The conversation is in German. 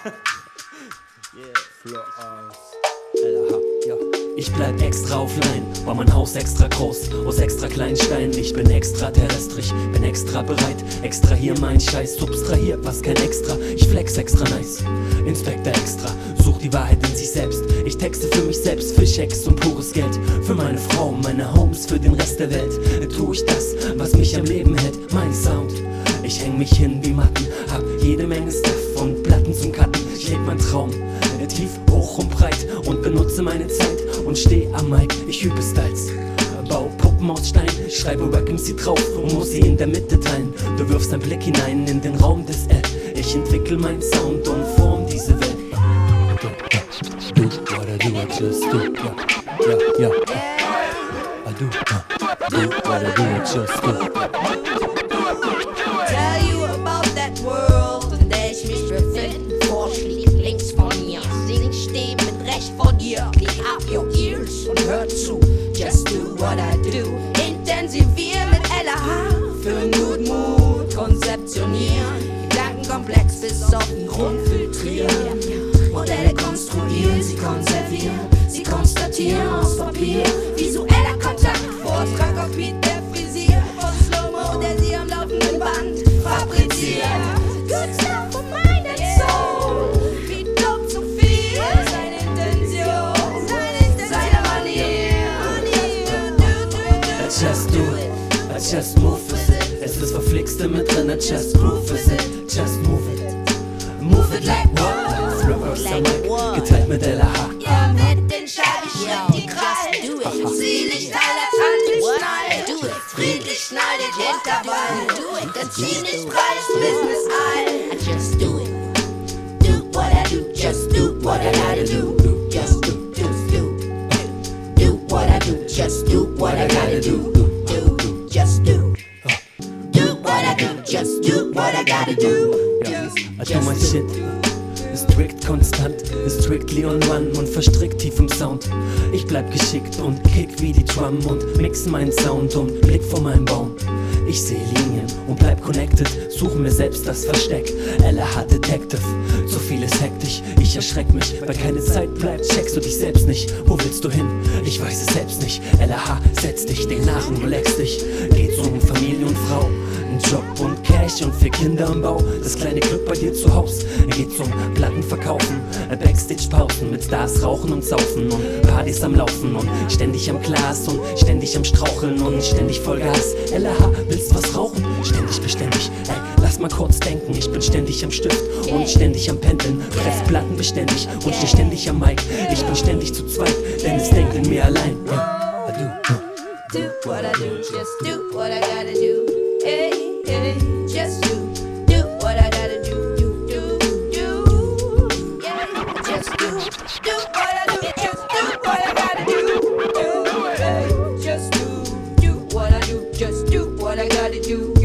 Ich bleib extra offline, war mein Haus extra groß, aus extra kleinen Steinen. Ich bin extraterrestrisch, bin extra bereit, extra hier mein Scheiß, substrahier, was kein Extra. Ich flex extra nice, Inspektor extra, such die Wahrheit in sich selbst. Ich texte für mich selbst, Fischex und pures Geld. Für meine Frau, meine Homes, für den Rest der Welt. Tu ich das, was mich am Leben hält, mein Sound. Ich häng mich hin wie Matten, hab jede Menge Stuff und Platten zum Cutten. Ich leb mein Traum, tief, hoch und breit und benutze meine Zeit und steh am Mic, ich übe Styles. Bau Puppen aus Stein, schreibe Wack MC drauf und muss sie in der Mitte teilen. Du wirfst einen Blick hinein in den Raum des ich entwickel meinen Sound und form diese Welt. Do what I do, I just do, yeah. I do what I do, I just do. Tell you about that world, in der ich mich befinde. Vorschläge links von mir, ich steh mit recht vor dir. Clean up your ears und hör zu. Just do what I do. Intensivier mit LH für Mut, konzeptionieren. Gedankenkomplex bis auf den Grund filtrieren. Modelle konstruieren, sie konservieren, sie konstatieren aus Papier. Visueller Kontakt, Vortrag auf Beat, der frisiert. Von Slow-Mo, der sie am laufenden Band fabriziert. Good stuff for mind and soul. Wie dope zu viel, seine Intention, seine Manier. I just do it, I just move it. Es ist verflixte mit drin, I just groove it, just move it. Move it like what? Geteilt mit LH. Ja, mit den Scheiben schlägt die Krallen. Zieh nicht alle Handelsschnallen. Friedlich schneidet Intervall. Der Ziel nicht preis, Business all. I just do it. Do what I do. Just do what I gotta do. Just do. Do what I do. Just do what I gotta do. Just do. Do what I do. Just do what I gotta do. I do my shit. Strict konstant, strictly on one und verstrickt tief im Sound. Ich bleib geschickt und kick wie die Drum und mix meinen Sound und blick vor meinem Baum. Ich seh Linien und bleib connected, such mir selbst das Versteck. LH Detective, zu viel ist hektisch, ich erschreck mich, weil keine Zeit bleibt. Checkst du dich selbst nicht, wo willst du hin? Ich weiß es selbst nicht. LH, setz dich, denk nach und relax dich. Geht's um Familie und Frau, ein Job und Cash und 4 Kinder im Bau. Das kleine Glück bei dir zu Haus, geht's um Platten verkaufen, Backstage-Pausen mit Stars rauchen und saufen und Partys am Laufen und ständig am Glas und ständig am Straucheln und ständig Vollgas. LH, willst was rauchen? Ständig beständig, ey, lass mal kurz denken. Ich bin ständig am Stift und ständig am Pendeln, press Platten beständig und steh ständig am Mic. Ich bin ständig zu zweit, denn es denkt in mir allein. Yeah, I do. Do what I do, just do what I gotta do. Hey, hey, just do what I gotta do. Yeah, just do what I do, just do what I gotta do. Hey, just do what I do, just do what I gotta do.